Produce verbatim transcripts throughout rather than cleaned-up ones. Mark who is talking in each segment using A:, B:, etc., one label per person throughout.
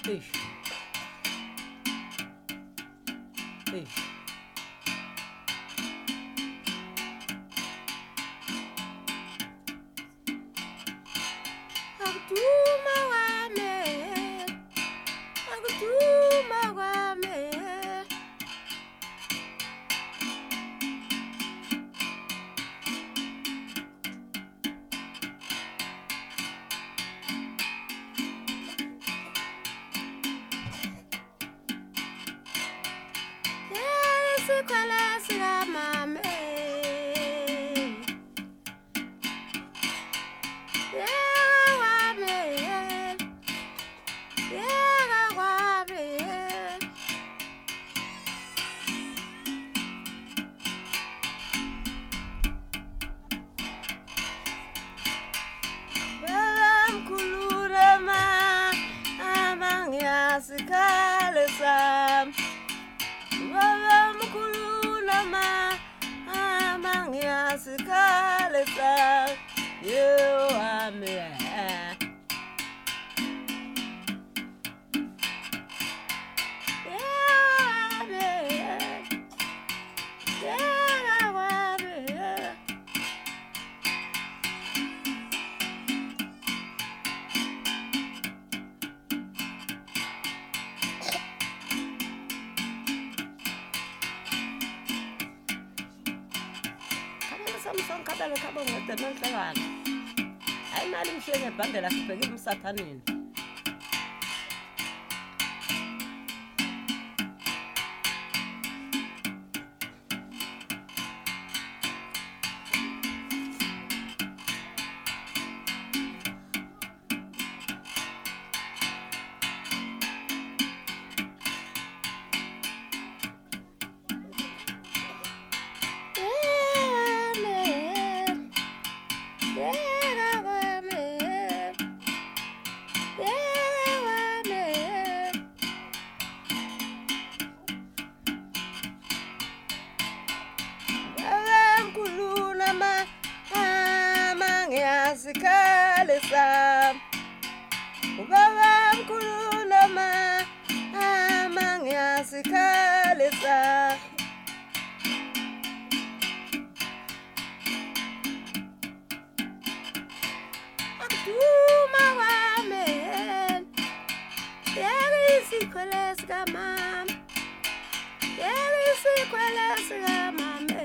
A: Eish. Eish. Akutuma wami, akutuma wami. Sikwala sira mame. Yeah, wame. Yeah, wame. Balam kulurama amang yasikale sam. Balam kulurama amang yasikale sam. You are me. Samson kadala kabonga temenhlekana ayimali mshenge bandela sibheke emsathaneni Sikale sam ubaba mkhulu ma amangya sikale sam akutuma wami yeri sikwala sika mam yeri sikwala sika mame.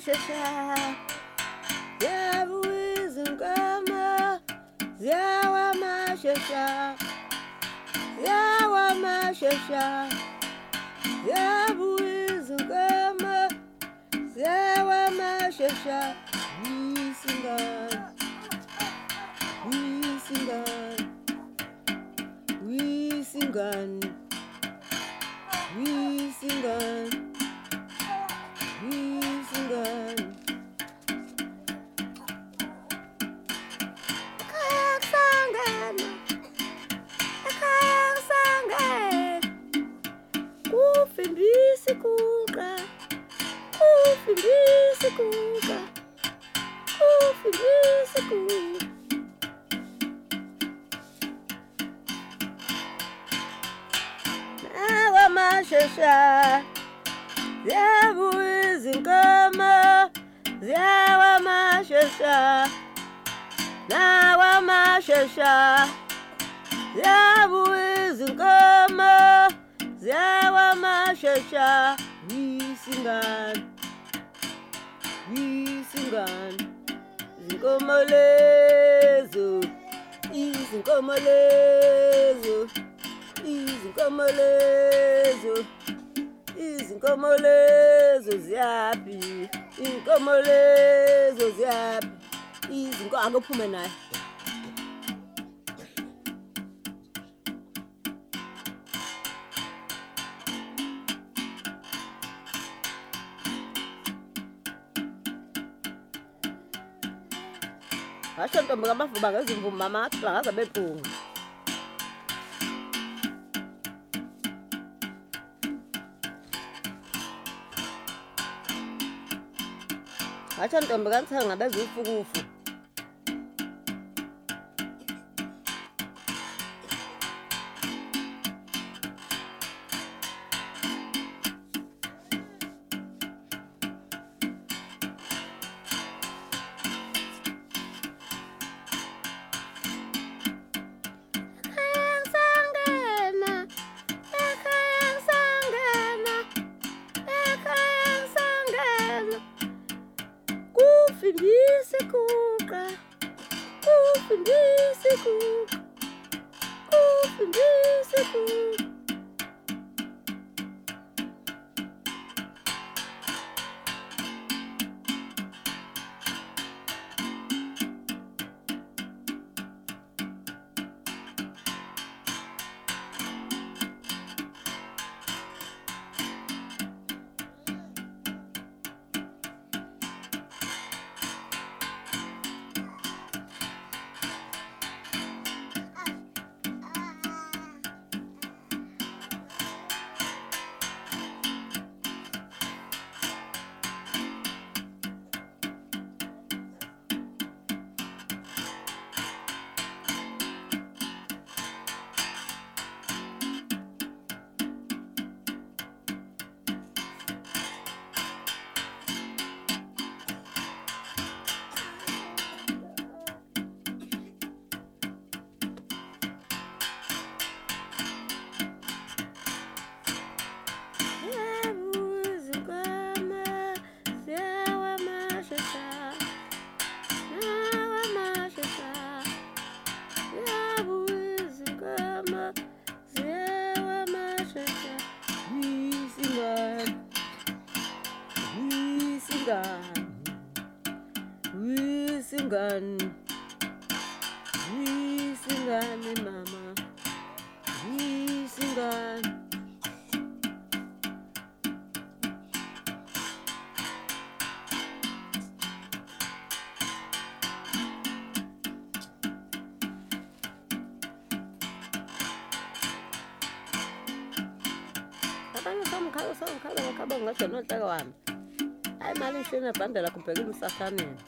A: mashasha yabuiza ngama ziyawa mashasha ziyawa mashasha yabuiza ngama ziyawa mashasha wisingani wisingani wisingani wisingani wisingani kayakusangana kayakusangana kufimbisa kuqa kufimbisa kuqa kufimbisa kuqa nawa mashasha ziyabuiza ingoma ziyawa mashasha nawa mashasha ziyabuiza ingoma ziyawa mashasha wisingani wisingani izinkomo lezo izinkomo lezo izinkomo lezo izinkomo lezo ziyaphi inkomo lezo ziyaphi izinkomo akuphume naye hasho ntombi kabavuba ngezimvumi mama langaza bephunga hasho ntombi kanthanga bezufukufu kufimbisa kuqa kufimbisa kuqa kufimbisa kuqa Wisingani, wisingani mama, wisingani. Abanye samkhala samkhala ngakhaba ngasho notaka wami. Hayi mali ishena bandela kubheka emsakhaneni.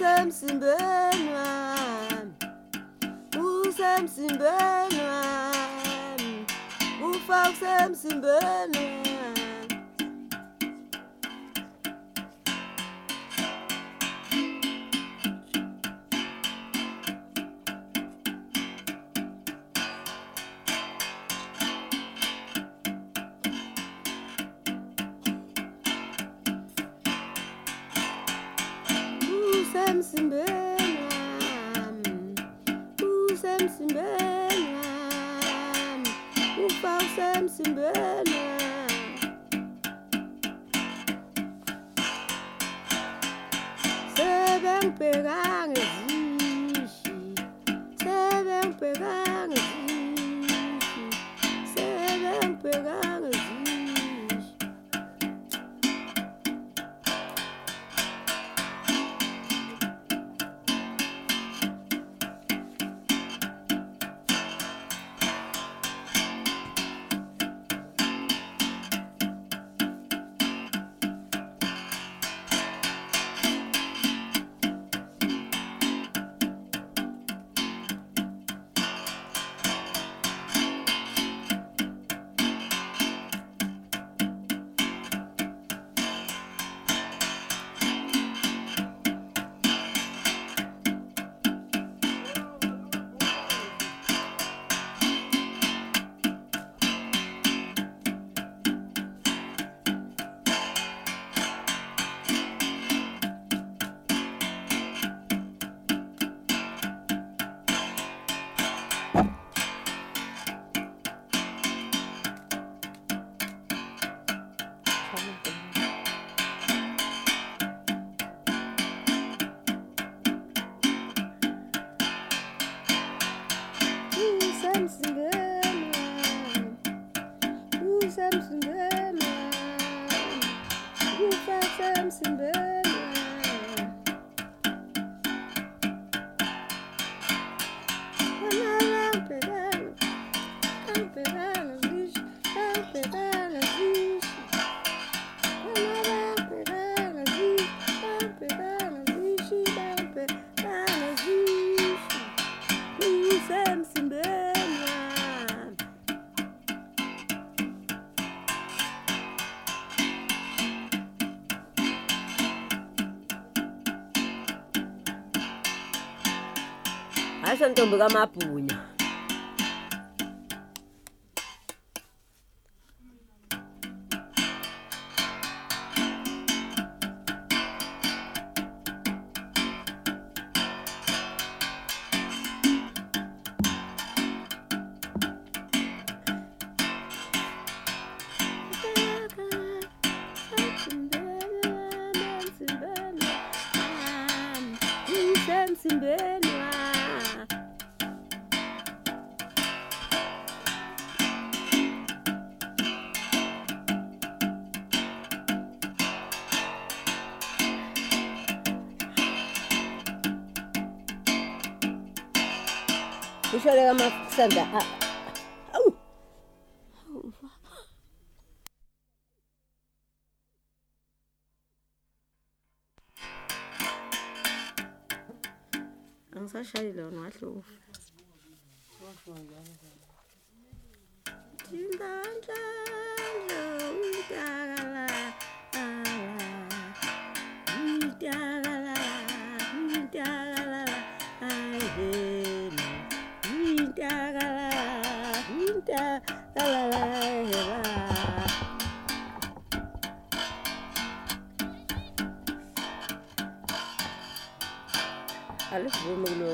A: usemsimbeni wami, usemsimbeni wami, ufa usemsimbeni wami. Usemsimbeni wami, usemsimbeni wami, ufa usemsimbeni wami. Sebengibheka ngezishi, sebengibheka ngezishi, sebengibheka ngezishi. Hayi ntombi kaMabhunya. Usemsimbeni wami, ushole kaMasanda. Awu. Angisashayile wona ngahluka. Tindandla utakala. Utakala, utakala. Ayeni. Utakala, utakala. Alles wunderlich.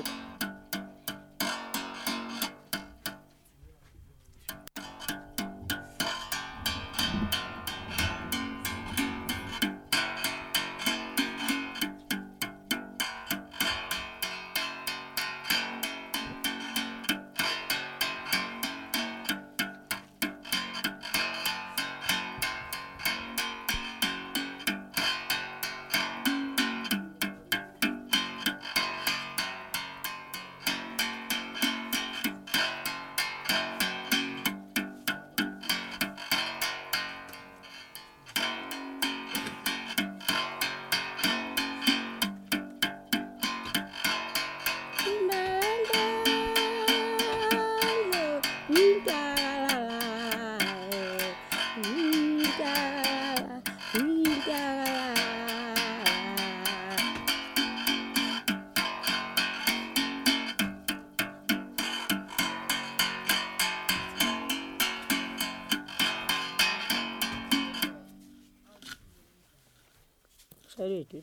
A: Sorry, dude.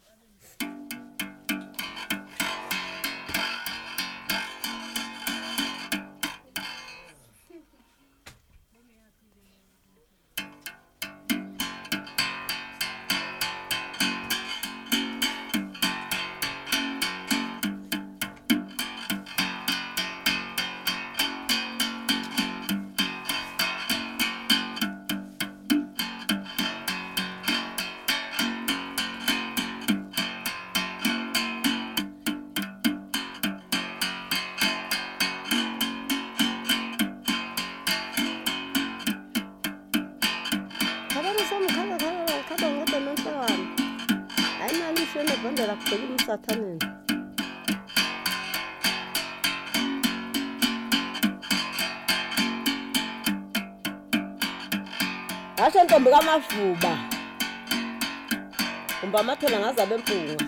A: Bandera kutelima satani. Asho ntombi kamafuba. Umba mathela ngazabe empunga.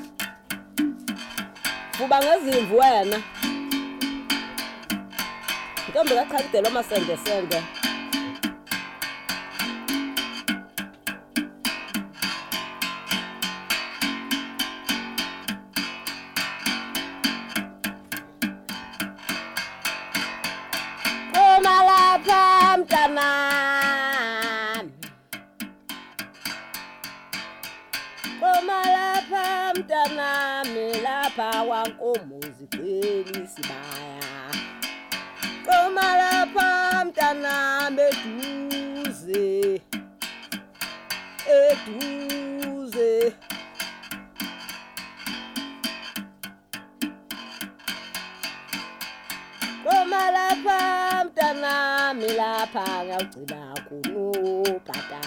A: Fuba ngezimvu wena. Ntombi kachalitelo masende sende. Komalapha mntanami lapha wankomozi kweli sibaya. Komalapha mntanami eduze eduze. Komalapha mntanami lapha ngawugcina kunobhata.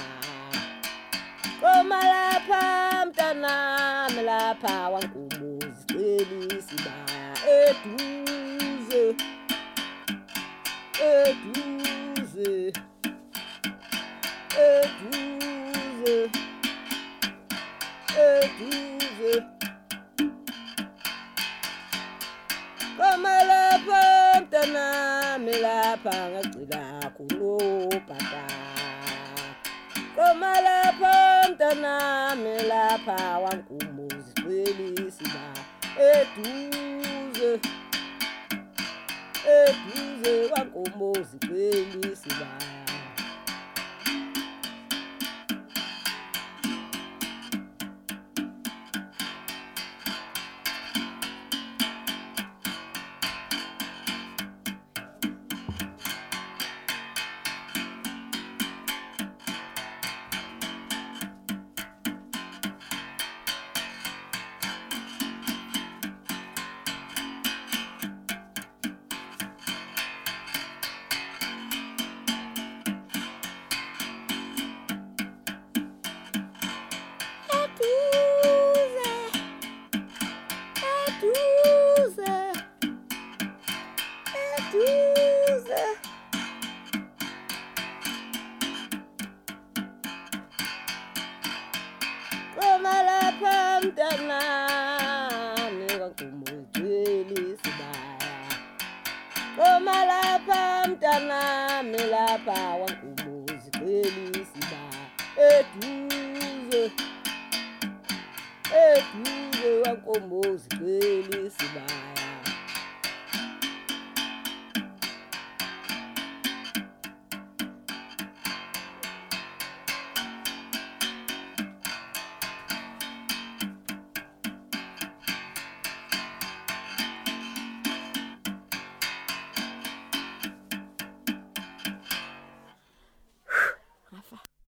A: Komalapha mntanami lapha wankomozi kweli sibaya. Eduze eduze eduze eduze. Komalapha mntanami lapha ngawugcina kunobhata. Komalapha mntanami lapha wankomozi kweli sibaya. Eduze eduze wankomozi kweli sibaya. Komalapha mntanami wankomozi kweli sibaya. Komalapha mntanami lapha wankomozi kweli sibaya. Eduze eduze wankomozi kweli sibaya.